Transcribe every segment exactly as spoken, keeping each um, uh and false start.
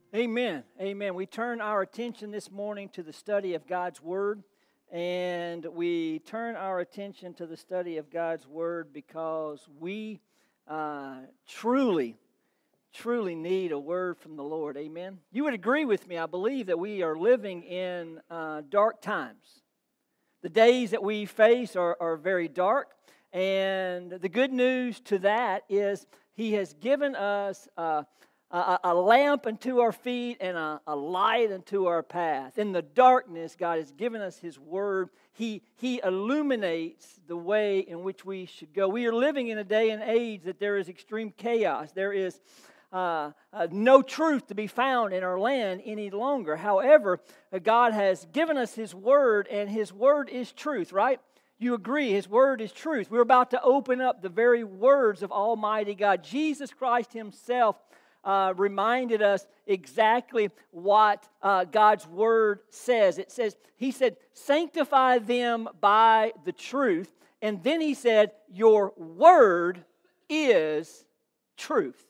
Amen. Amen. We turn our attention this morning to the study of God's Word. And we turn our attention to the study of God's Word because we uh, truly, truly need a word from the Lord. Amen. You would agree with me, I believe, that we are living in uh, dark times. The days that we face are, are very dark. And the good news to that is He has given us uh, A, a lamp unto our feet and a, a light unto our path. In the darkness, God has given us His Word. He, he illuminates the way in which we should go. We are living in a day and age that there is extreme chaos. There is uh, uh, no truth to be found in our land any longer. However, uh, God has given us His Word, and His Word is truth, right? You agree, His Word is truth. We're about to open up the very words of Almighty God. Jesus Christ Himself Uh, reminded us exactly what uh, God's Word says. It says, He said, sanctify them by the truth. And then He said, your Word is truth.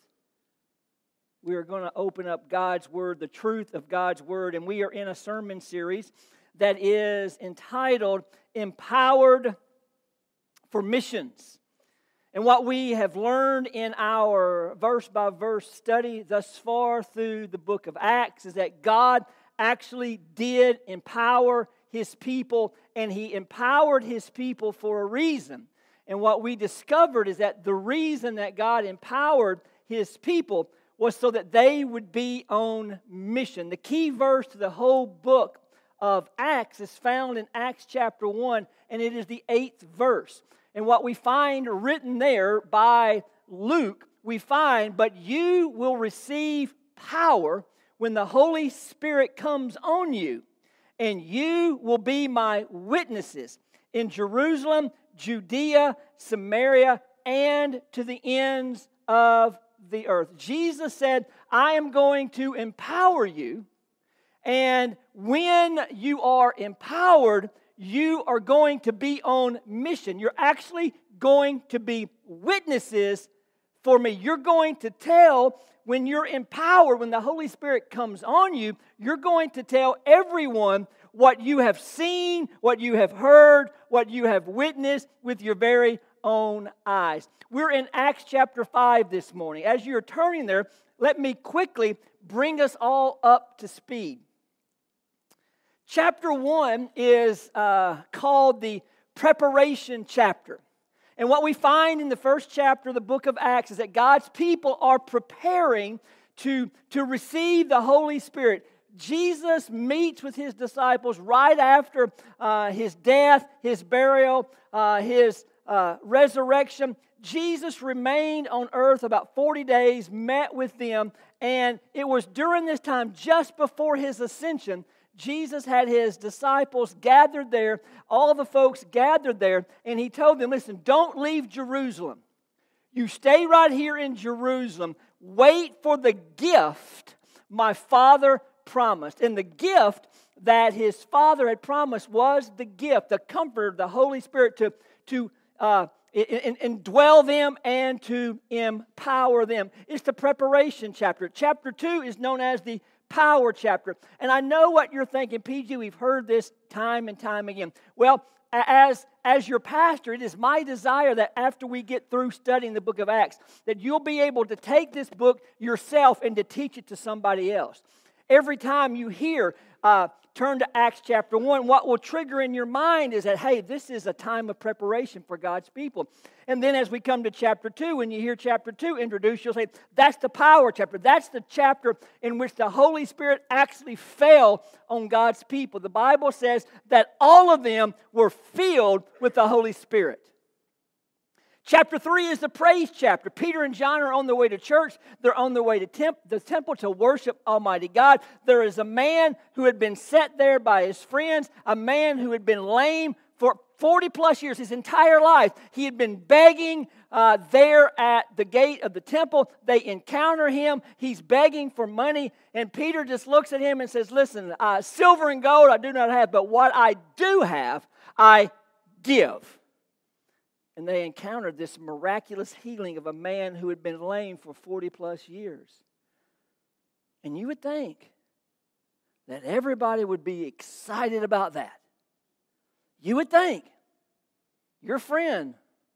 We are going to open up God's Word, the truth of God's Word. And we are in a sermon series that is entitled, Empowered for Missions. And what we have learned in our verse-by-verse study thus far through the book of Acts is that God actually did empower His people, and He empowered His people for a reason. And what we discovered is that the reason that God empowered His people was so that they would be on mission. The key verse to the whole book of Acts is found in Acts chapter one, and it is the eighth verse. And what we find written there by Luke, we find, but you will receive power when the Holy Spirit comes on you, and you will be my witnesses in Jerusalem, Judea, Samaria, and to the ends of the earth. Jesus said, I am going to empower you, and when you are empowered, you are going to be on mission. You're actually going to be witnesses for me. You're going to tell, when you're empowered, when the Holy Spirit comes on you, you're going to tell everyone what you have seen, what you have heard, what you have witnessed with your very own eyes. We're in Acts chapter five this morning. As you're turning there, let me quickly bring us all up to speed. Chapter one is uh, called the preparation chapter. And what we find in the first chapter of the book of Acts is that God's people are preparing to, to receive the Holy Spirit. Jesus meets with His disciples right after uh, His death, His burial, uh, His uh, resurrection. Jesus remained on earth about forty days, met with them, and it was during this time, just before His ascension, Jesus had His disciples gathered there, all the folks gathered there, and He told them, listen, don't leave Jerusalem. You stay right here in Jerusalem. Wait for the gift my Father promised. And the gift that His Father had promised was the gift, the comfort, the Holy Spirit to, to uh, indwell them and to empower them. It's the preparation chapter. Chapter two is known as the power chapter. And I know what you're thinking, P G, we've heard this time and time again. Well, as, as your pastor, it is my desire that after we get through studying the book of Acts, that you'll be able to take this book yourself and to teach it to somebody else. Every time you hear, uh, turn to Acts chapter one, what will trigger in your mind is that, hey, this is a time of preparation for God's people. And then as we come to chapter two, when you hear chapter two introduced, you'll say, that's the power chapter. That's the chapter in which the Holy Spirit actually fell on God's people. The Bible says that all of them were filled with the Holy Spirit. Chapter three is the praise chapter. Peter and John are on their way to church. They're on their way to temp- the temple to worship Almighty God. There is a man who had been set there by his friends, a man who had been lame for forty plus years, his entire life. He had been begging uh, there at the gate of the temple. They encounter him. He's begging for money. And Peter just looks at him and says, listen, uh, silver and gold I do not have, but what I do have, I give. And they encountered this miraculous healing of a man who had been lame for forty plus years. And you would think that everybody would be excited about that. You would think your friend,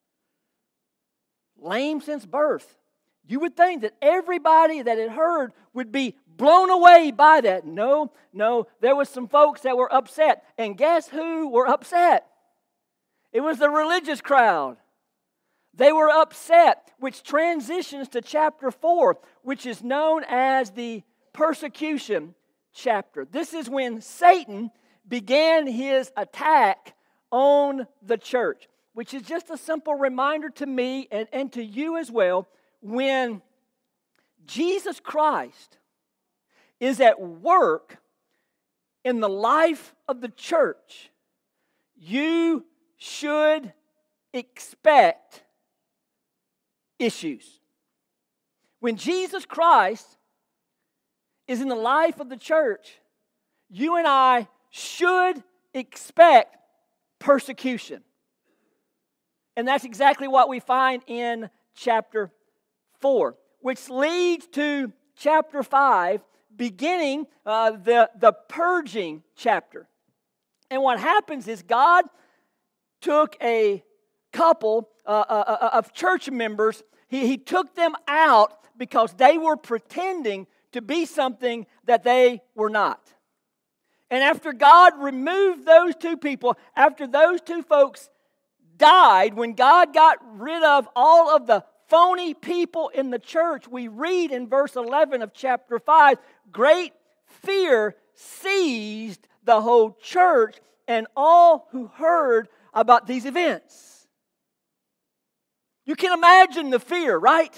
lame since birth, you would think that everybody that had heard would be blown away by that. No, no, there was some folks that were upset. And guess who were upset? It was the religious crowd. They were upset, which transitions to chapter four, which is known as the persecution chapter. This is when Satan began his attack on the church, which is just a simple reminder to me and, and to you as well. When Jesus Christ is at work in the life of the church, you should expect issues. When Jesus Christ is in the life of the church, you and I should expect persecution. And that's exactly what we find in chapter four, which leads to chapter five, beginning uh, the, the purging chapter. And what happens is God took a couple uh, uh, of church members, he, he took them out because they were pretending to be something that they were not. And after God removed those two people, after those two folks died, when God got rid of all of the phony people in the church, we read in verse eleven of chapter five, great fear seized the whole church and all who heard about these events. You can imagine the fear, right?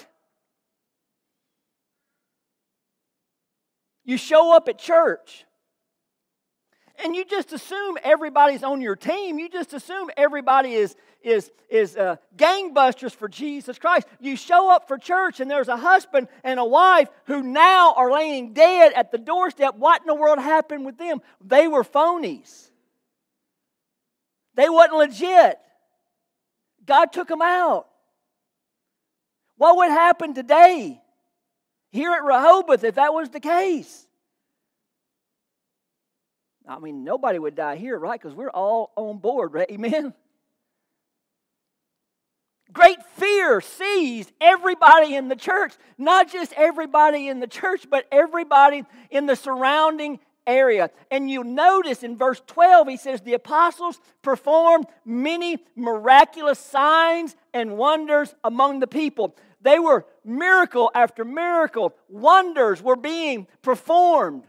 You show up at church and you just assume everybody's on your team. You just assume everybody is, is, is uh, gangbusters for Jesus Christ. You show up for church and there's a husband and a wife who now are laying dead at the doorstep. What in the world happened with them? They were phonies. They wasn't legit. God took them out. What would happen today here at Rehoboth if that was the case? I mean, nobody would die here, right? Because we're all on board, right? Amen? Great fear seized everybody in the church. Not just everybody in the church, but everybody in the surrounding area. And you notice in verse twelve, he says, the apostles performed many miraculous signs and wonders among the people. They were miracle after miracle. Wonders were being performed.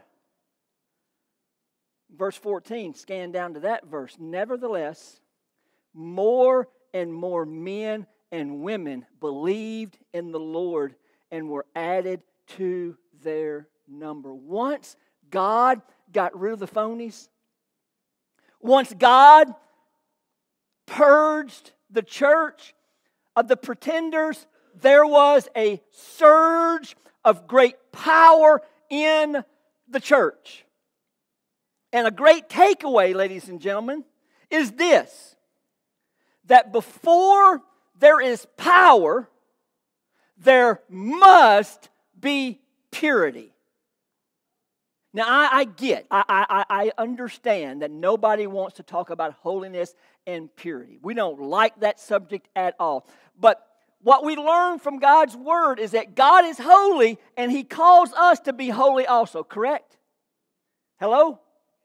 Verse fourteen, scan down to that verse. Nevertheless, more and more men and women believed in the Lord and were added to their number. Once God got rid of the phonies, once God purged the church of the pretenders, there was a surge of great power in the church. And a great takeaway, ladies and gentlemen, is this: that before there is power, there must be purity. Now, I, I get, I, I, I understand that nobody wants to talk about holiness and purity. We don't like that subject at all. But what we learn from God's Word is that God is holy and He calls us to be holy also, correct? Hello?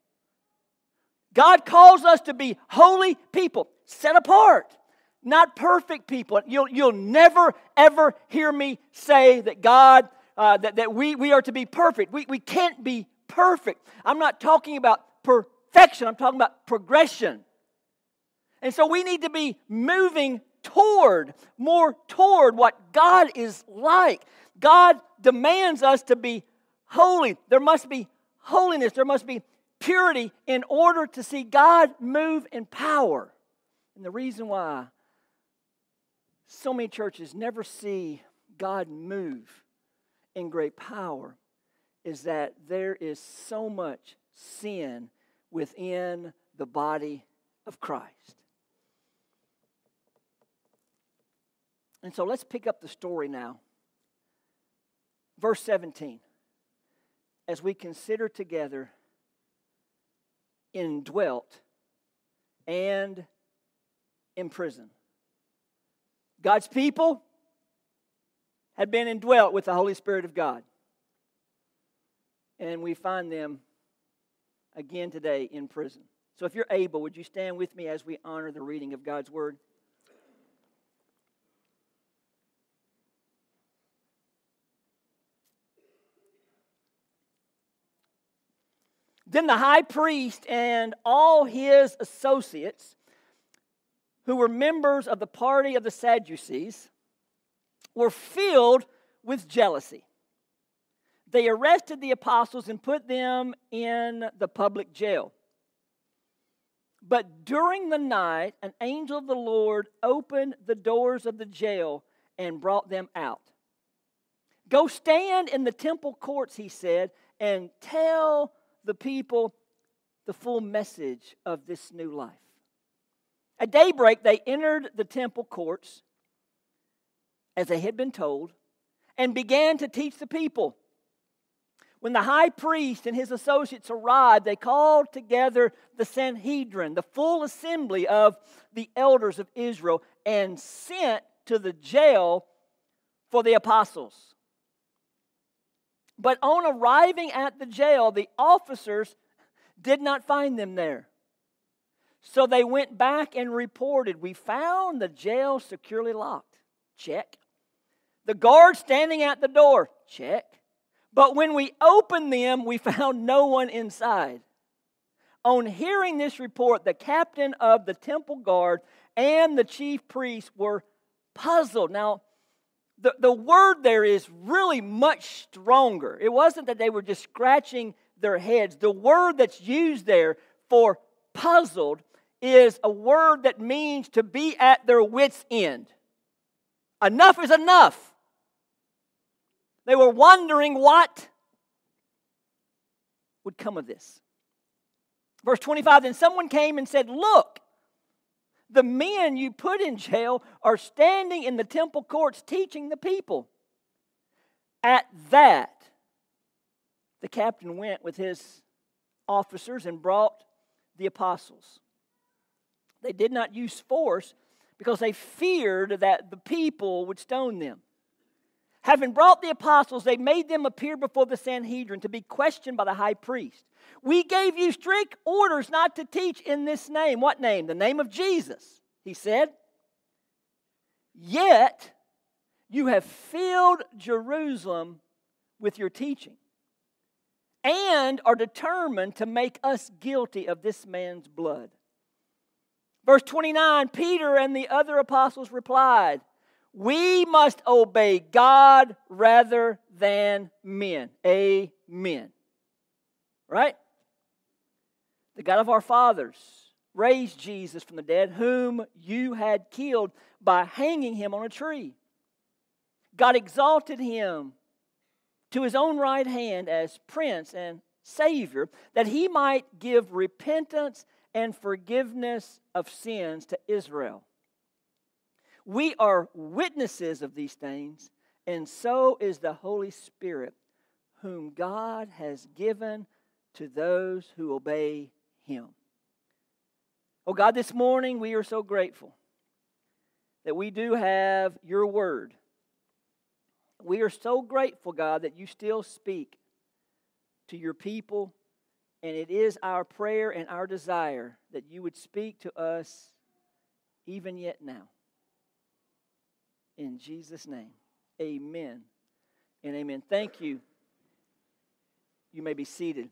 God calls us to be holy people, set apart, not perfect people. You'll, you'll never, ever hear me say that God, uh, that, that we, we are to be perfect. We, we can't be perfect. I'm not talking about perfection. I'm talking about progression. And so we need to be moving toward, more toward what God is like. God demands us to be holy. There must be holiness. There must be purity in order to see God move in power. And the reason why so many churches never see God move in great power is that there is so much sin within the body of Christ. And so let's pick up the story now. Verse seventeen. as we consider together indwelt and in prison. God's people had been indwelt with the Holy Spirit of God. And we find them again today in prison. So if you're able, would you stand with me as we honor the reading of God's Word? Then the high priest and all his associates, who were members of the party of the Sadducees, were filled with jealousy. They arrested the apostles and put them in the public jail. But during the night, an angel of the Lord opened the doors of the jail and brought them out. Go stand in the temple courts, he said, and tell the people the full message of this new life. At daybreak, they entered the temple courts, as they had been told, and began to teach the people. When the high priest and his associates arrived, they called together the Sanhedrin, the full assembly of the elders of Israel, and sent to the jail for the apostles. But on arriving at the jail, the officers did not find them there. So they went back and reported, we found the jail securely locked. Check. The guard standing at the door. Check. But when we opened them, we found no one inside. On hearing this report, the captain of the temple guard and the chief priests were puzzled. Now, the, the word there is really much stronger. It wasn't that they were just scratching their heads. The word that's used there for puzzled is a word that means to be at their wits' end. Enough is enough. They were wondering what would come of this. Verse twenty-five, then someone came and said, look, the men you put in jail are standing in the temple courts teaching the people. At that, the captain went with his officers and brought the apostles. They did not use force because they feared that the people would stone them. Having brought the apostles, they made them appear before the Sanhedrin to be questioned by the high priest. We gave you strict orders not to teach in this name. What name? The name of Jesus, he said. Yet you have filled Jerusalem with your teaching and are determined to make us guilty of this man's blood. Verse twenty-nine, Peter and the other apostles replied, we must obey God rather than men. Amen. Right? The God of our fathers raised Jesus from the dead, whom you had killed by hanging him on a tree. God exalted him to his own right hand as Prince and Savior, that he might give repentance and forgiveness of sins to Israel. We are witnesses of these things, and so is the Holy Spirit, whom God has given to those who obey him. Oh God, this morning we are so grateful that we do have your word. We are so grateful, God, that you still speak to your people, and it is our prayer and our desire that you would speak to us even yet now. In Jesus' name, amen and amen. Thank you. You may be seated.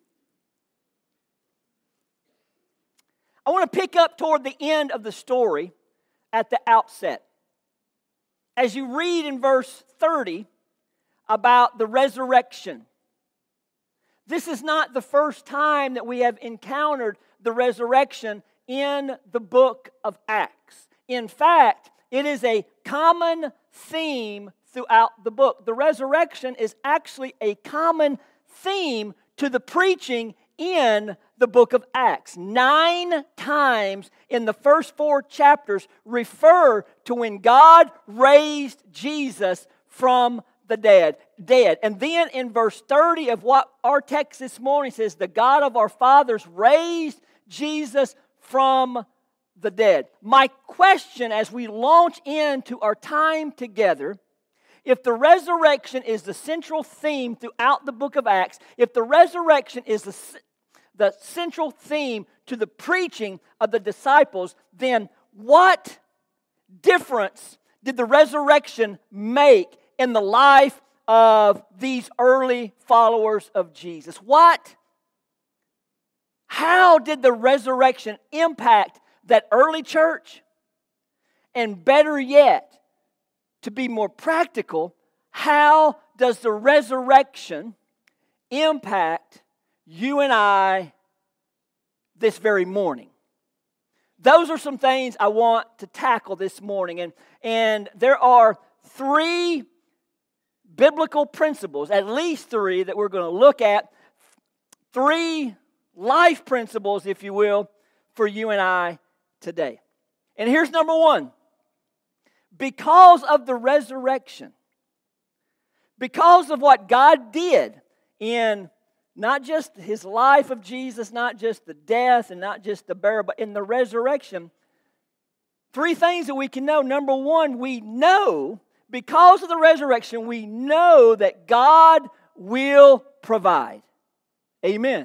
I want to pick up toward the end of the story at the outset. As you read in verse thirty about the resurrection. This is not the first time that we have encountered the resurrection in the book of Acts. In fact, it is a common theme throughout the book. The resurrection is actually a common theme to the preaching in the book of Acts. Nine times in the first four chapters refer to when God raised Jesus from the dead. Dead. And then in verse thirty of what our text this morning says, the God of our fathers raised Jesus from the dead. My question as we launch into our time together, if the resurrection is the central theme throughout the book of Acts, if the resurrection is the, the central theme to the preaching of the disciples, then what difference did the resurrection make in the life of these early followers of Jesus? What? How did the resurrection impact that early church? And better yet, to be more practical, how does the resurrection impact you and I this very morning? Those are some things I want to tackle this morning. And, and there are three biblical principles, at least three, that we're going to look at. Three life principles, if you will, for you and I today. And here's number one. Because of the resurrection, because of what God did in not just His life of Jesus, not just the death and not just the burial, but in the resurrection, three things that we can know. Number one, we know, because of the resurrection, we know that God will provide. Amen.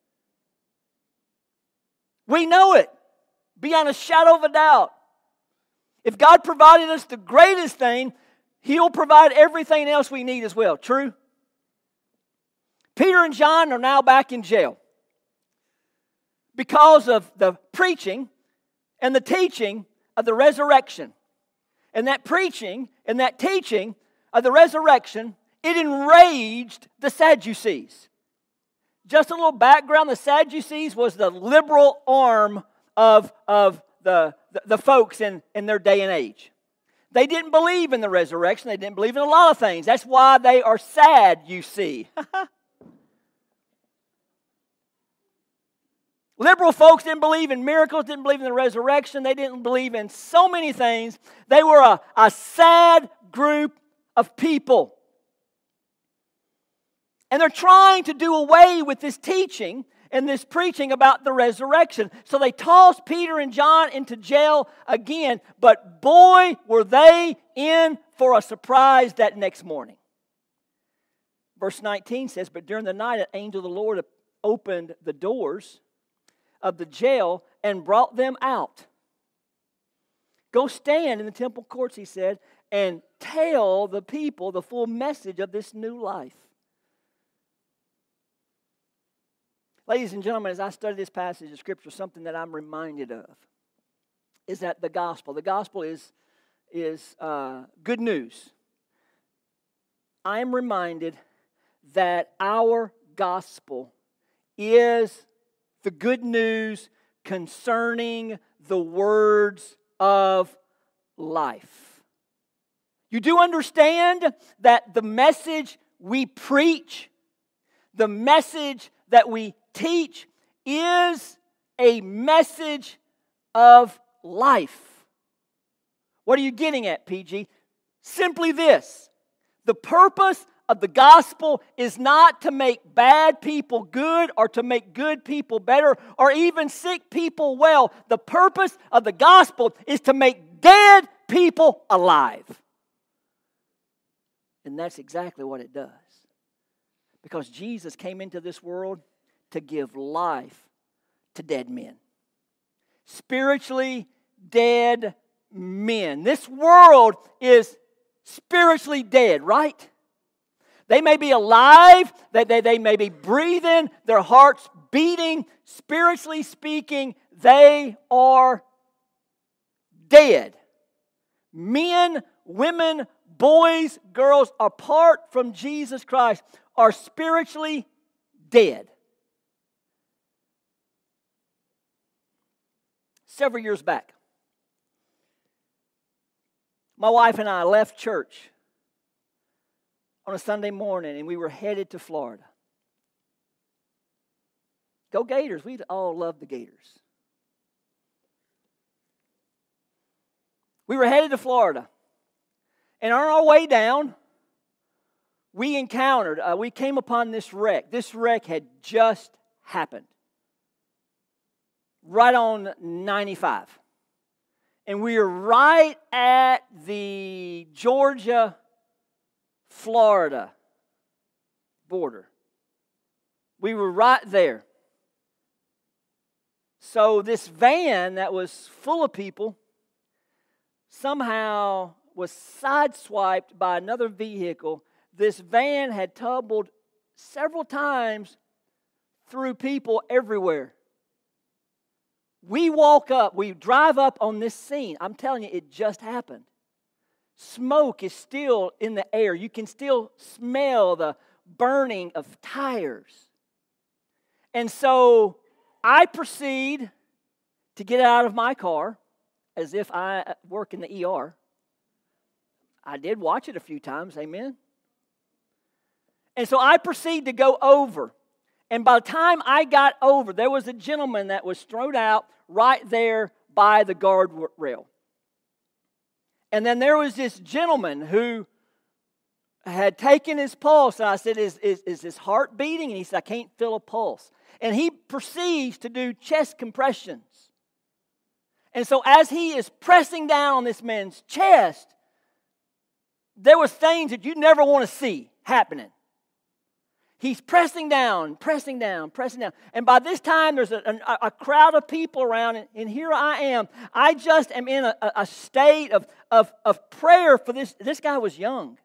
We know it beyond a shadow of a doubt. If God provided us the greatest thing, He'll provide everything else we need as well. True? Peter and John are now back in jail because of the preaching and the teaching of the resurrection. And that preaching and that teaching of the resurrection, it enraged the Sadducees. Just a little background, the Sadducees was the liberal arm of, of the, the, the folks in, in their day and age. They didn't believe in the resurrection. They didn't believe in a lot of things. That's why they are sad, you see. Liberal folks didn't believe in miracles, didn't believe in the resurrection. They didn't believe in so many things. They were a, a sad group of people. And they're trying to do away with this teaching and this preaching about the resurrection. So they tossed Peter and John into jail again. But boy, were they in for a surprise that next morning. Verse nineteen says, but during the night an angel of the Lord opened the doors of the jail and brought them out. Go stand in the temple courts, he said, and tell the people the full message of this new life. Ladies and gentlemen, as I study this passage of Scripture, something that I'm reminded of is that the gospel, the gospel is, is uh, good news. I am reminded that our gospel is the good news concerning the words of life. You do understand that the message we preach, the message that we teach, is a message of life. What are you getting at, P G? Simply this: the purpose of the gospel is not to make bad people good or to make good people better or even sick people well. The purpose of the gospel is to make dead people alive. And that's exactly what it does. Because Jesus came into this world to give life to dead men. Spiritually dead men. This world is spiritually dead, right? They may be alive, they, they, they may be breathing, their hearts beating. Spiritually speaking, they are dead. Men, women, boys, girls, apart from Jesus Christ, are spiritually dead. Several years back, my wife and I left church on a Sunday morning, and we were headed to Florida. Go Gators. We all love the Gators. We were headed to Florida. And on our way down, we encountered, uh, we came upon this wreck. This wreck had just happened. Right on ninety-five. And we were right at the Georgia-Florida border. We were right there. So this van that was full of people somehow was sideswiped by another vehicle. This van had tumbled several times through people everywhere. We walk up, we drive up on this scene. I'm telling you, it just happened. Smoke is still in the air. You can still smell the burning of tires. And so I proceed to get out of my car as if I work in the E R. I did watch it a few times, amen? And so I proceed to go over. And by the time I got over, there was a gentleman that was thrown out right there by the guardrail. And then there was this gentleman who had taken his pulse. And I said, is, is, is his heart beating? And he said, I can't feel a pulse. And he proceeds to do chest compressions. And so as he is pressing down on this man's chest, there was things that you never want to see happening. He's pressing down, pressing down, pressing down. And by this time, there's a, a, a crowd of people around, and, and here I am. I just am in a, a state of, of, of prayer for this. This guy was young.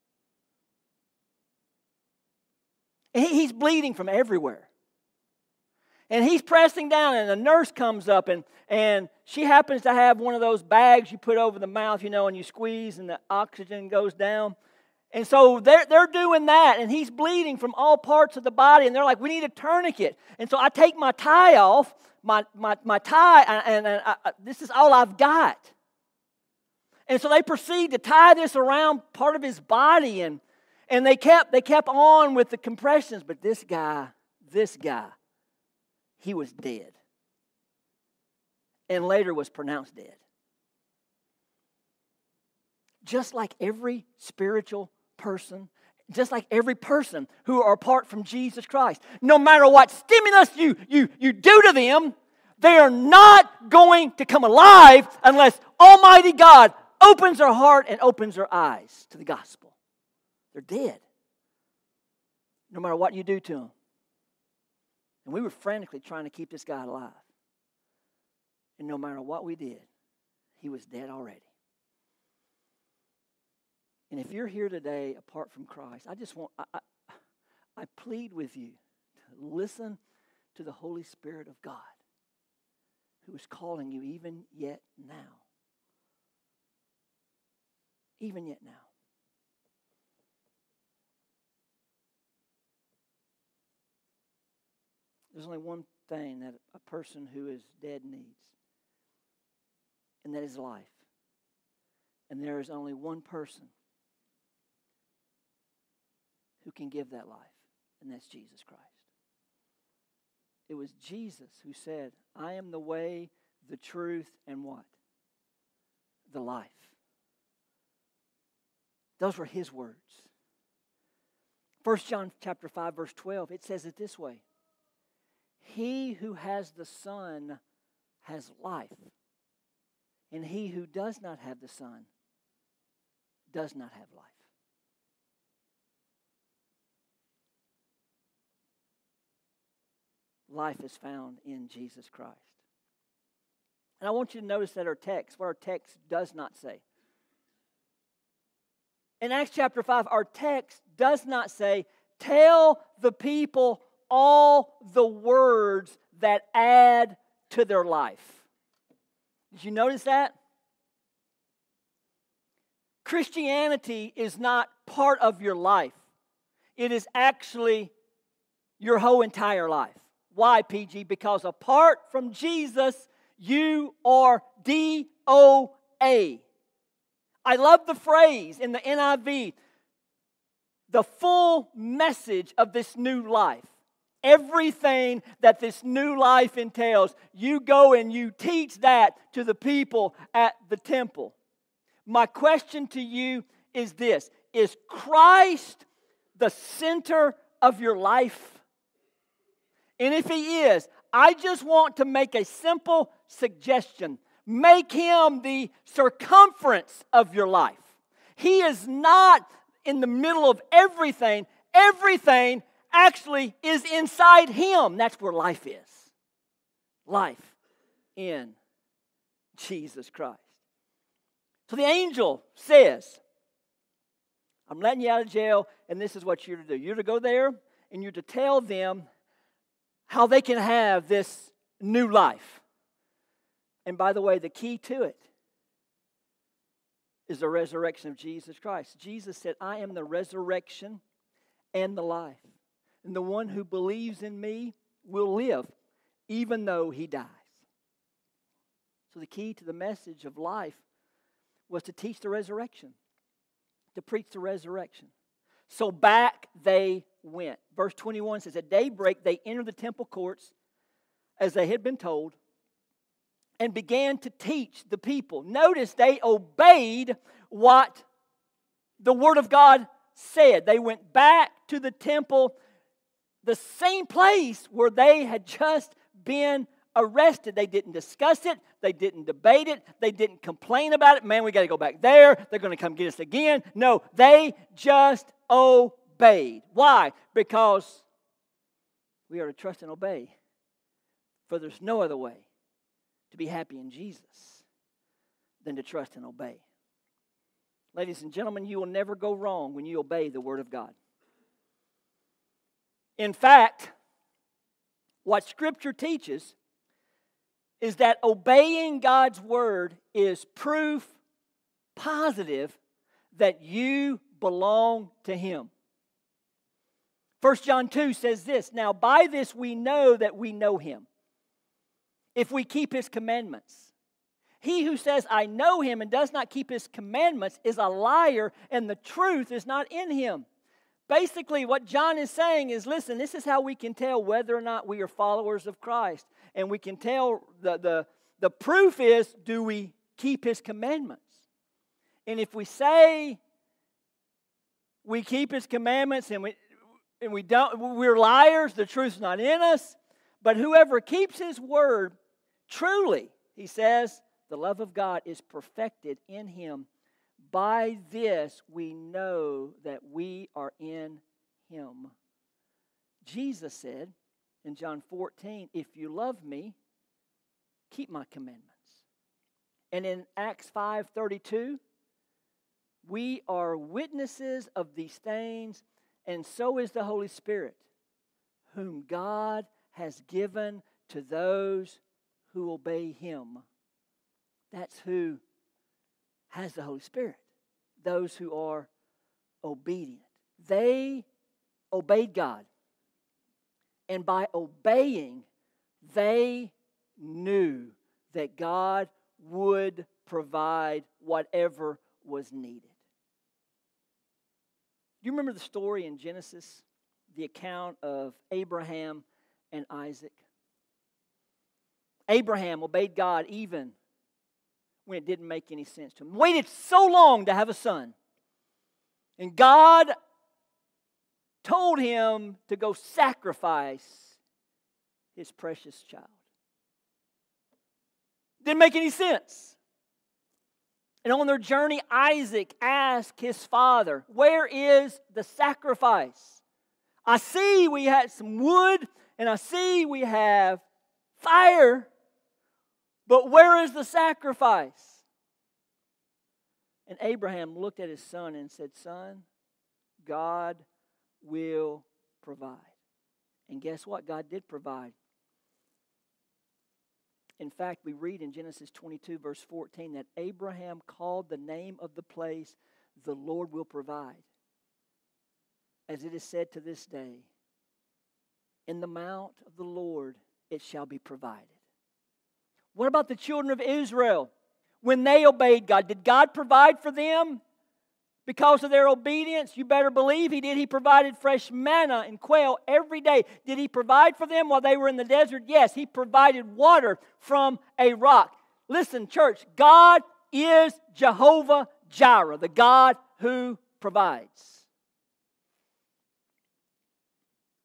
And he, he's bleeding from everywhere. And he's pressing down, and a nurse comes up, and, and she happens to have one of those bags you put over the mouth, you know, and you squeeze, and the oxygen goes down. And so they're, they're doing that, and he's bleeding from all parts of the body, and they're like, we need a tourniquet. And so I take my tie off, my, my, my tie, and, and I, I, this is all I've got. And so they proceed to tie this around part of his body, and, and they kept, they kept on with the compressions. But this guy, this guy, he was dead. And later was pronounced dead. Just like every spiritual person, just like every person who are apart from Jesus Christ, no matter what stimulus you, you, you do to them, they are not going to come alive unless Almighty God opens their heart and opens their eyes to the gospel. They're dead. No matter what you do to them. And we were frantically trying to keep this guy alive. And no matter what we did, he was dead already. And if you're here today apart from Christ, I just want, I, I, I plead with you to listen to the Holy Spirit of God who is calling you even yet now. Even yet now. There's only one thing that a person who is dead needs, and that is life. And there is only one person who can give that life, and that's Jesus Christ. It was Jesus who said, I am the way, the truth, and what? The life. Those were his words. First John chapter five, verse twelve, it says it this way. He who has the Son has life, and he who does not have the Son does not have life. Life is found in Jesus Christ. And I want you to notice that our text, what our text does not say. In Acts chapter five, our text does not say, tell the people all the words that add to their life. Did you notice that? Christianity is not part of your life. It is actually your whole entire life. Why, P G? Because apart from Jesus, you are D O A. I love the phrase in the N I V, the full message of this new life. Everything that this new life entails, you go and you teach that to the people at the temple. My question to you is this: is Christ the center of your life? And if He is, I just want to make a simple suggestion. Make Him the circumference of your life. He is not in the middle of everything. Everything actually is inside Him. That's where life is. Life in Jesus Christ. So the angel says, I'm letting you out of jail, and this is what you're to do. You're to go there, and you're to tell them how they can have this new life. And by the way, the key to it is the resurrection of Jesus Christ. Jesus said, I am the resurrection and the life. And the one who believes in me will live, even though he dies. So the key to the message of life was to teach the resurrection, to preach the resurrection. So back they went. Verse twenty-one says, at daybreak they entered the temple courts as they had been told and began to teach the people. Notice they obeyed what the Word of God said. They went back to the temple, the same place where they had just been arrested. They didn't discuss it. They didn't debate it. They didn't complain about it. Man, we got to go back there. They're going to come get us again. No, they just obeyed. Why? Because we are to trust and obey. For there's no other way to be happy in Jesus than to trust and obey. Ladies and gentlemen, you will never go wrong when you obey the Word of God. In fact, what Scripture teaches is that obeying God's Word is proof positive that you belong to Him. First John two says this, now by this we know that we know Him, if we keep His commandments. He who says, I know Him and does not keep His commandments is a liar, and the truth is not in him. Basically, what John is saying is, listen, this is how we can tell whether or not we are followers of Christ. And we can tell, the, the, the proof is, do we keep His commandments? And if we say we keep His commandments and we, and we don't, we're liars, the truth's not in us. But whoever keeps His word, truly, he says, the love of God is perfected in him. By this we know that we are in Him. Jesus said in John fourteen, if you love me, keep my commandments. And in Acts five thirty-two, we are witnesses of these things, and so is the Holy Spirit, whom God has given to those who obey Him. That's who has the Holy Spirit, those who are obedient. They obeyed God. And by obeying, they knew that God would provide whatever was needed. Do you remember the story in Genesis, the account of Abraham and Isaac? Abraham obeyed God even when it didn't make any sense to him. Waited so long to have a son. And God told him to go sacrifice his precious child. Didn't make any sense. And on their journey, Isaac asked his father, where is the sacrifice? I see we had some wood, and I see we have fire, but where is the sacrifice? And Abraham looked at his son and said, son, God will provide. And guess what? God did provide. In fact, we read in Genesis twenty-two, verse fourteen, that Abraham called the name of the place, the Lord will provide. As it is said to this day, in the mount of the Lord it shall be provided. What about the children of Israel? When they obeyed God, did God provide for them? Because of their obedience, you better believe He did. He provided fresh manna and quail every day. Did He provide for them while they were in the desert? Yes, He provided water from a rock. Listen, church, God is Jehovah Jireh, the God who provides.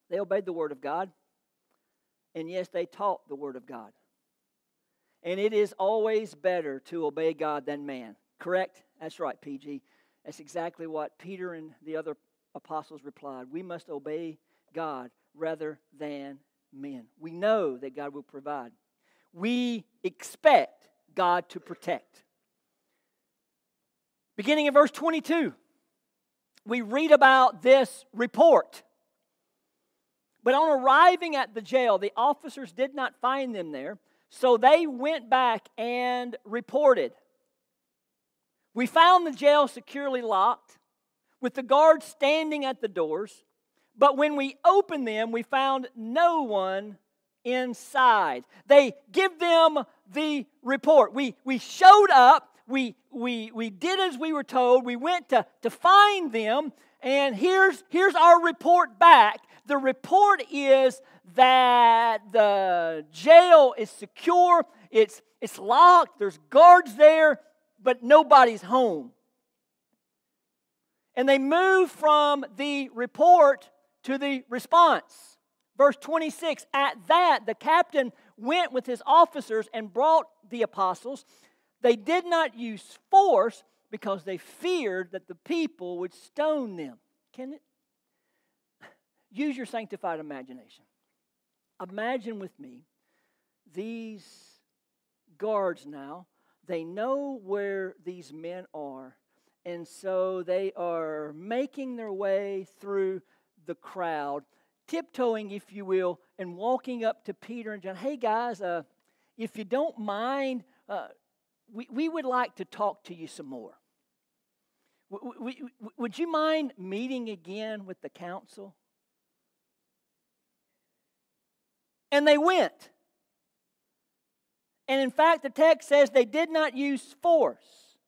They obeyed the Word of God. And yes, they taught the Word of God. And it is always better to obey God than man. Correct? That's right, P G. That's exactly what Peter and the other apostles replied. We must obey God rather than men. We know that God will provide. We expect God to protect. Beginning in verse twenty-two, we read about this report. But on arriving at the jail, the officers did not find them there, so they went back and reported. We found the jail securely locked, with the guards standing at the doors. But when we opened them, we found no one inside. They give them the report. We, we showed up. We, we, we did as we were told. We went to, to find them. And here's, here's our report back. The report is that the jail is secure. It's, it's locked. There's guards there, but nobody's home. And they move from the report to the response. Verse twenty-six, at that the captain went with his officers and brought the apostles. They did not use force because they feared that the people would stone them. Can it? Use your sanctified imagination. Imagine with me these guards now. They know where these men are. And so they are making their way through the crowd, tiptoeing, if you will, and walking up to Peter and John. Hey, guys, uh, if you don't mind, uh, we, we would like to talk to you some more. W- w- w- would you mind meeting again with the council? And they went. And in fact, the text says they did not use force.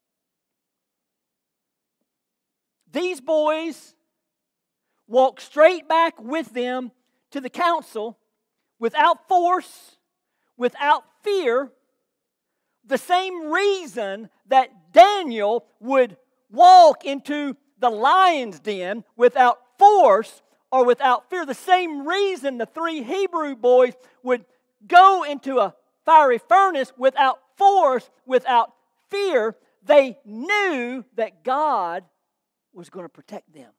These boys walked straight back with them to the council without force, without fear, the same reason that Daniel would walk into the lion's den without force or without fear. The same reason the three Hebrew boys would go into a fiery furnace without force, without fear. They knew that God was going to protect them.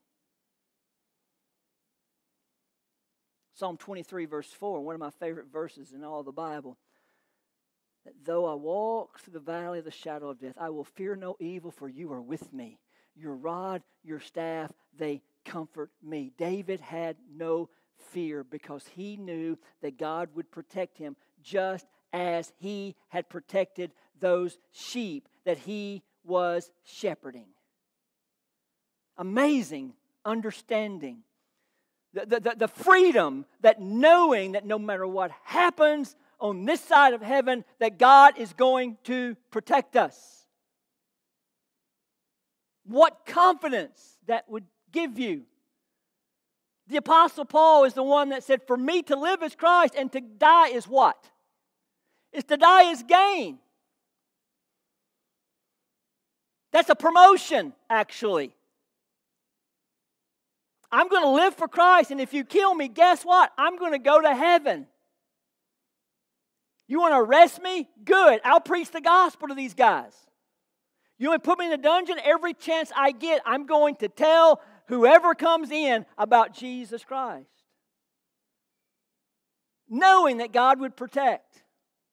Psalm twenty-three, verse four, one of my favorite verses in all the Bible. That though I walk through the valley of the shadow of death, I will fear no evil, for you are with me. Your rod, your staff, they comfort me. David had no fear because he knew that God would protect him just as he had protected those sheep that he was shepherding. Amazing understanding. The, the, the freedom that knowing that no matter what happens on this side of heaven, that God is going to protect us. What confidence that would give you. The Apostle Paul is the one that said, for me to live is Christ and to die is what? Is to die is gain. That's a promotion, actually. I'm going to live for Christ, and if you kill me, guess what? I'm going to go to heaven. You want to arrest me? Good. I'll preach the gospel to these guys. You want to put me in a dungeon? Every chance I get, I'm going to tell whoever comes in about Jesus Christ. Knowing that God would protect.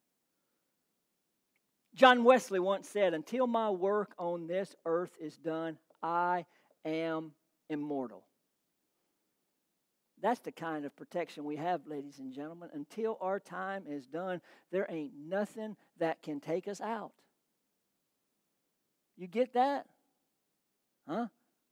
John Wesley once said, until my work on this earth is done, I am immortal. That's the kind of protection we have, ladies and gentlemen. Until our time is done, there ain't nothing that can take us out. You get that? Huh?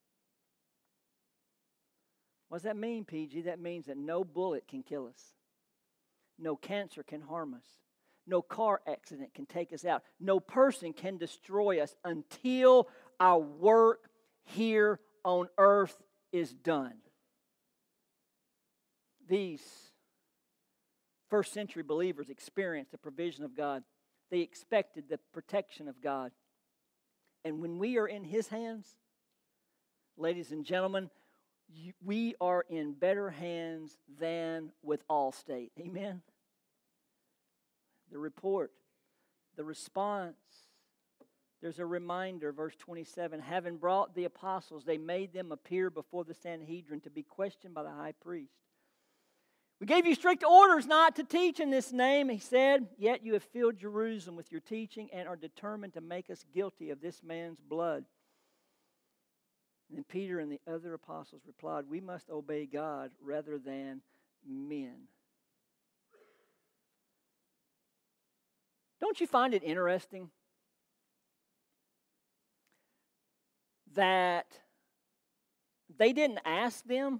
What does that mean, P G? That means that no bullet can kill us. No cancer can harm us. No car accident can take us out. No person can destroy us until our work here on earth is done. These first century believers experienced the provision of God. They expected the protection of God. And when we are in His hands, ladies and gentlemen, you, we are in better hands than with Allstate. Amen? The report, the response. There's a reminder, verse twenty-seven. Having brought the apostles, they made them appear before the Sanhedrin to be questioned by the high priest. We gave you strict orders not to teach in this name, he said, yet you have filled Jerusalem with your teaching and are determined to make us guilty of this man's blood. And then Peter and the other apostles replied, we must obey God rather than men. Don't you find it interesting that they didn't ask them,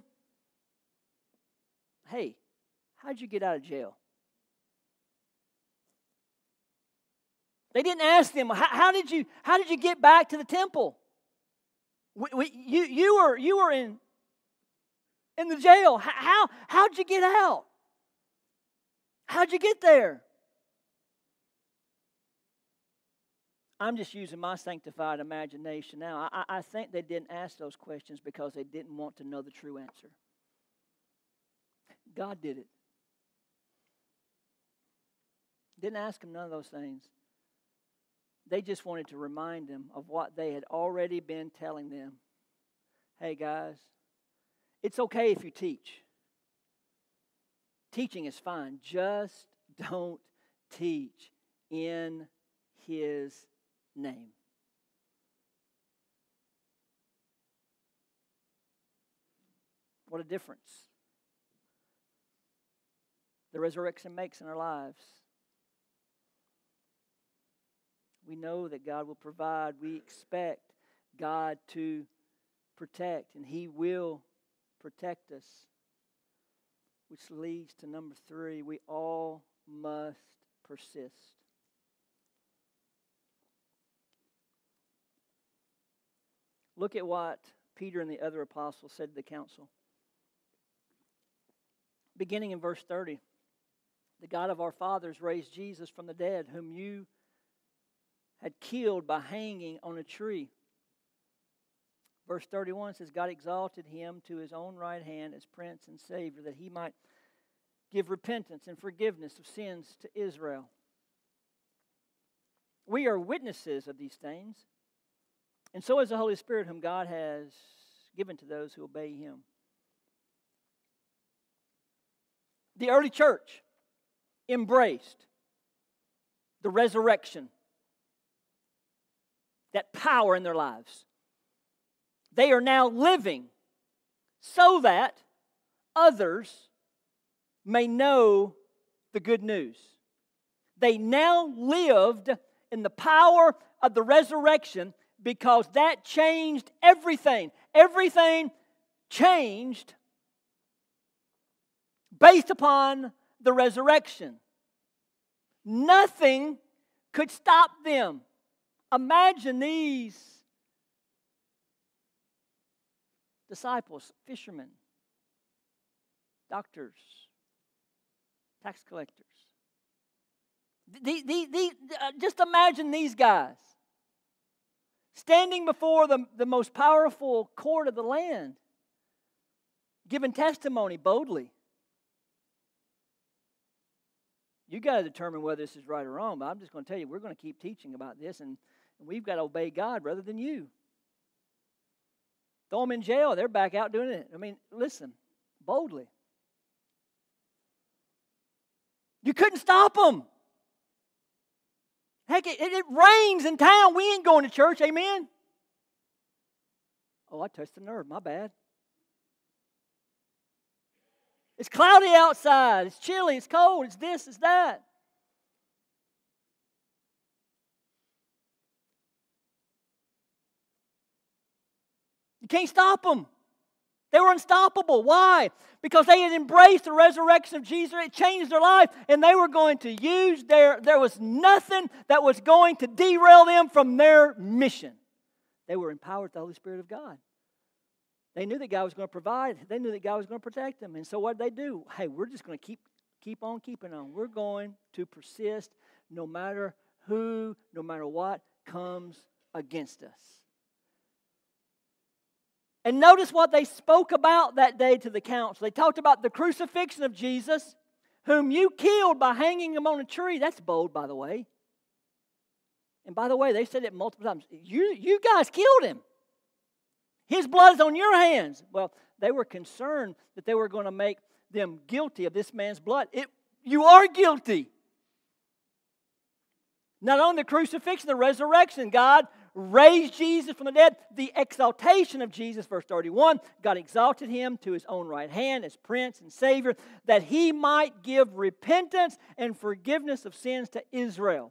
hey, how'd you get out of jail? They didn't ask them, how, how did you how did you get back to the temple? We, we, you you were you were in in the jail. How how'd you get out? How'd you get there? I'm just using my sanctified imagination now. I, I think they didn't ask those questions because they didn't want to know the true answer. God did it. Didn't ask them none of those things. They just wanted to remind them of what they had already been telling them. Hey guys, it's okay if you teach. Teaching is fine. Just don't teach in His name. What a difference the resurrection makes in our lives. We know that God will provide. We expect God to protect, and He will protect us. Which leads to number three, we all must persist. Look at what Peter and the other apostles said to the council. Beginning in verse thirty, the God of our fathers raised Jesus from the dead, whom you had killed by hanging on a tree. Verse thirty-one says, God exalted Him to His own right hand as Prince and Savior, that He might give repentance and forgiveness of sins to Israel. We are witnesses of these things, and so is the Holy Spirit, whom God has given to those who obey Him. The early church embraced the resurrection, that power in their lives. They are now living so that others may know the good news. They now lived in the power of the resurrection because that changed everything. Everything changed based upon the resurrection. Nothing could stop them. Imagine these disciples, fishermen, doctors, tax collectors. The, the, the, uh, just imagine these guys standing before the, the most powerful court of the land, giving testimony boldly. You got to determine whether this is right or wrong, but I'm just going to tell you, we're going to keep teaching about this, and, and we've got to obey God rather than you. Throw them in jail, they're back out doing it. I mean, listen, boldly. You couldn't stop them. Heck, it, it rains in town. We ain't going to church, amen? Oh, I touched the nerve, my bad. It's cloudy outside. It's chilly. It's cold. It's this. It's that. You can't stop them. They were unstoppable. Why? Because they had embraced the resurrection of Jesus. It changed their life, and they were going to use their, there was nothing that was going to derail them from their mission. They were empowered with the Holy Spirit of God. They knew that God was going to provide. They knew that God was going to protect them. And so what did they do? Hey, we're just going to keep keep on keeping on. We're going to persist no matter who, no matter what comes against us. And notice what they spoke about that day to the council. They talked about the crucifixion of Jesus, whom you killed by hanging him on a tree. That's bold, by the way. And by the way, they said it multiple times. You, you guys killed him. His blood is on your hands. Well, they were concerned that they were going to make them guilty of this man's blood. It, you are guilty. Not only the crucifixion, the resurrection. God raised Jesus from the dead. The exaltation of Jesus, verse thirty-one. God exalted him to his own right hand as Prince and Savior, that he might give repentance and forgiveness of sins to Israel.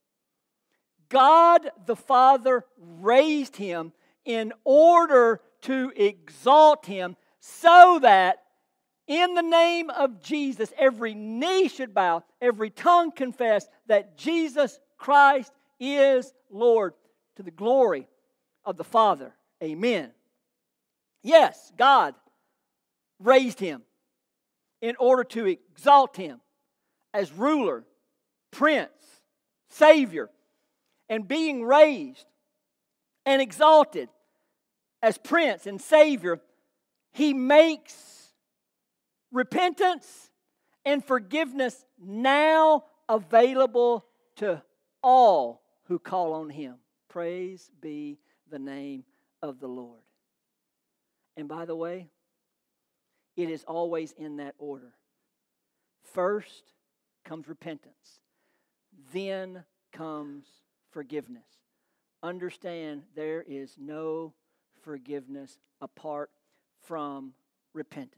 God the Father raised him in order to exalt him, so that in the name of Jesus, every knee should bow, every tongue confess that Jesus Christ is Lord, to the glory of the Father. Amen. Yes, God raised him in order to exalt him as ruler, prince, Savior. And being raised and exalted as Prince and Savior, he makes repentance and forgiveness now available to all who call on him. Praise be the name of the Lord. And by the way, it is always in that order. First comes repentance. Then comes forgiveness. Understand there is no forgiveness apart from repentance.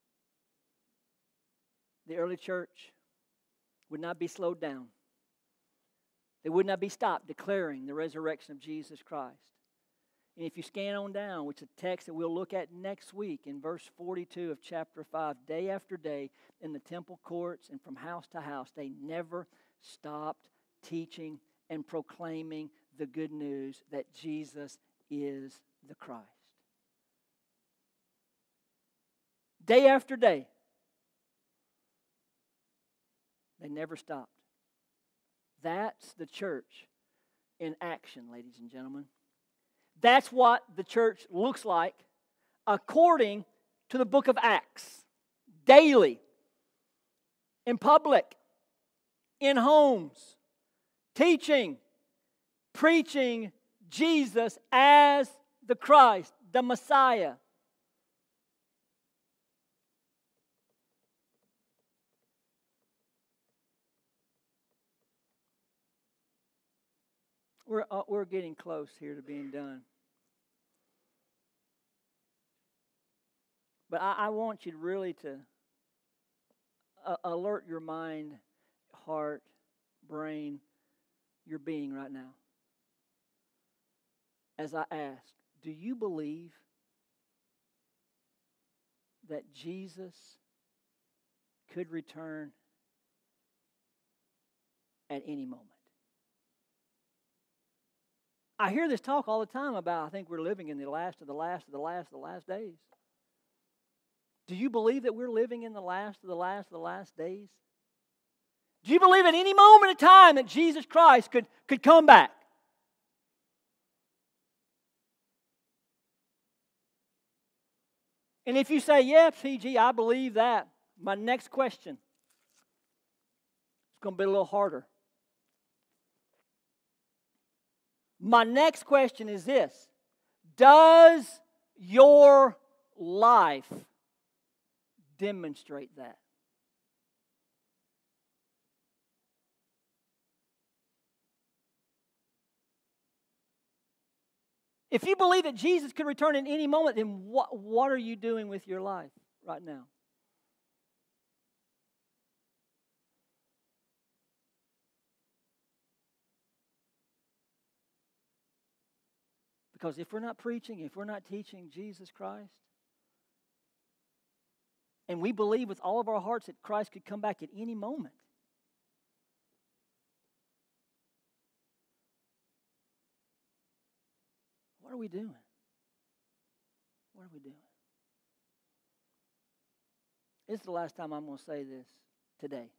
The early church would not be slowed down. They would not be stopped declaring the resurrection of Jesus Christ. And if you scan on down, which is a text that we'll look at next week in verse forty-two of chapter five, day after day in the temple courts and from house to house, they never stopped teaching and proclaiming the good news that Jesus is the Christ. Day after day, they never stopped. That's the church in action, ladies and gentlemen. That's what the church looks like according to the book of Acts. Daily, in public, in homes, teaching, preaching Jesus as the Christ, the Messiah. We're, uh, we're getting close here to being done. But I, I want you really to uh, alert your mind, heart, brain, your being right now. As I ask, do you believe that Jesus could return at any moment? I hear this talk all the time about, I think we're living in the last of the last of the last of the last days. Do you believe that we're living in the last of the last of the last days? Do you believe at any moment of time that Jesus Christ could, could come back? And if you say, yeah, P G, I believe that, my next question is going to be a little harder. My next question is this: does your life demonstrate that? If you believe that Jesus could return at any moment, then what, what are you doing with your life right now? Because if we're not preaching, if we're not teaching Jesus Christ, and we believe with all of our hearts that Christ could come back at any moment, what are we doing? What are we doing? This is the last time I'm going to say this today.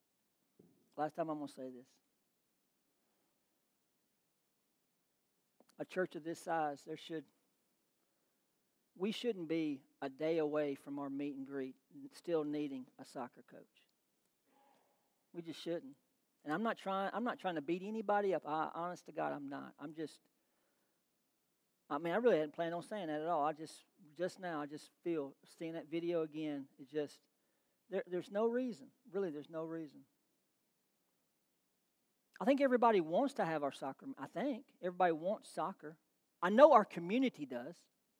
Last time I'm going to say this. a church of this size, there should, we shouldn't be a day away from our meet and greet still needing a soccer coach. We just shouldn't. And I'm not trying, I'm not trying to beat anybody up. I, honest to God, I'm not. I'm just, I mean, I really hadn't planned on saying that at all. I just, just now, I just feel, seeing that video again, it just, there, there's no reason. Really, there's no reason. I think everybody wants to have our soccer. I think. Everybody wants soccer. I know our community does.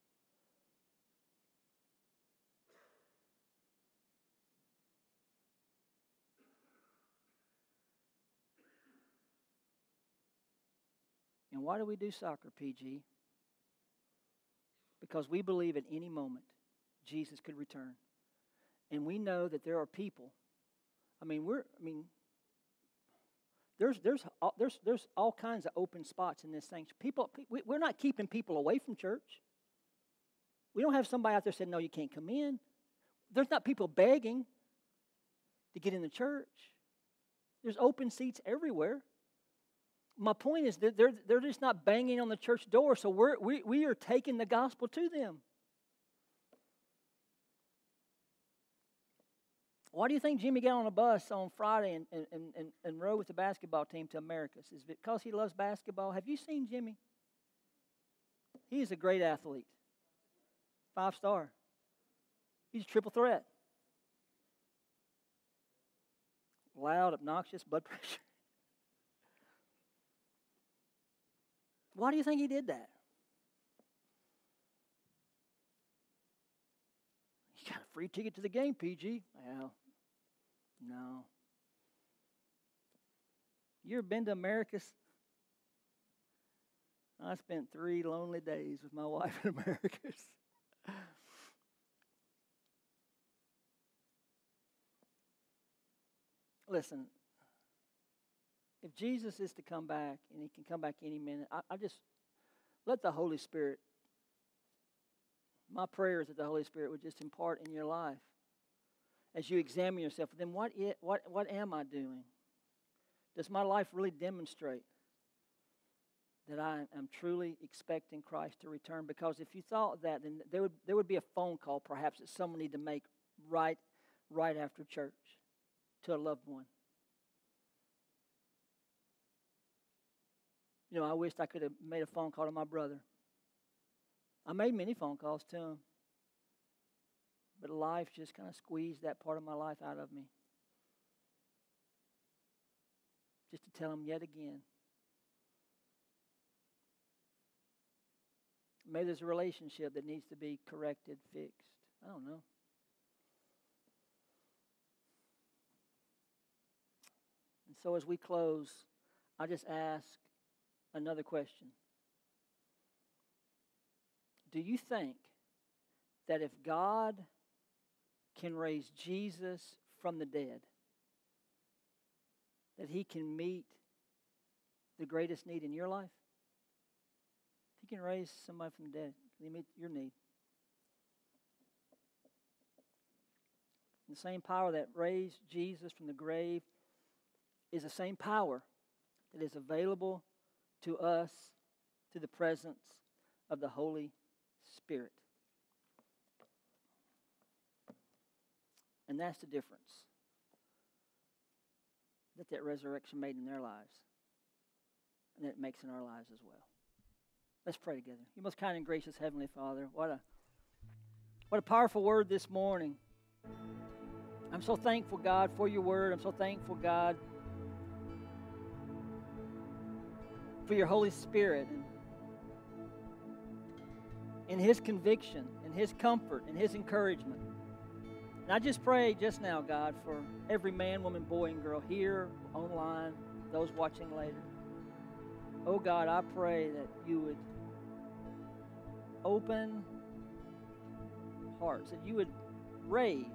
And why do we do soccer, P G? Because we believe at any moment Jesus could return. And we know that there are people. I mean, we're, I mean, there's there's there's there's all kinds of open spots in this thing. People, we're not keeping people away from church. We don't have somebody out there saying, no, you can't come in. There's not people begging to get in the church. There's open seats everywhere. My point is that they're, they're just not banging on the church door, so we're, we, we are taking the gospel to them. Why do you think Jimmy got on a bus on Friday and, and, and, and rode with the basketball team to Americas? Is it because he loves basketball? Have you seen Jimmy? He is a great athlete. Five star. He's a triple threat. Loud, obnoxious, blood pressure. Why do you think he did that? You got a free ticket to the game, P G. Well, no. You ever been to Americas? I spent three lonely days with my wife in Americas. Listen, if Jesus is to come back, and he can come back any minute, I, I just let the Holy Spirit, my prayer is that the Holy Spirit would just impart in your life as you examine yourself. Then what, it, what, what am I doing? Does my life really demonstrate that I am truly expecting Christ to return? Because if you thought that, then there would, there would be a phone call perhaps that someone need to make right, right after church to a loved one. You know, I wished I could have made a phone call to my brother. I made many phone calls to him. But life just kind of squeezed that part of my life out of me. Just to tell him yet again. Maybe there's a relationship that needs to be corrected, fixed. I don't know. And so as we close, I just ask another question. Do you think that if God can raise Jesus from the dead, that he can meet the greatest need in your life? If he can raise somebody from the dead, can he meet your need? The same power that raised Jesus from the grave is the same power that is available to us through the presence of the Holy Spirit. And that's the difference that that resurrection made in their lives, and that it makes in our lives as well. Let's pray together. You most kind and gracious Heavenly Father, what a what a powerful word this morning. I'm so thankful, God, for your word. I'm so thankful, God, for your Holy Spirit and, and his conviction and his comfort and his encouragement. And I just pray just now, God, for every man, woman, boy, and girl here, online, those watching later. Oh, God, I pray that you would open hearts, that you would raise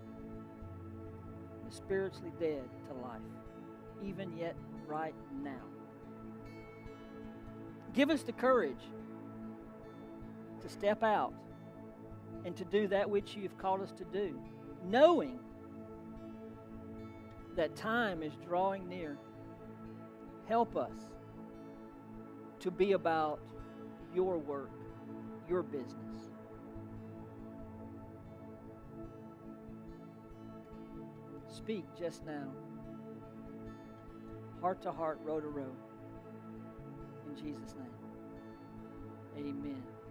the spiritually dead to life, even yet right now. Give us the courage to step out and to do that which you've called us to do, knowing that time is drawing near. Help us to be about your work, your business. Speak just now. Heart to heart, road to road. In Jesus' name, amen.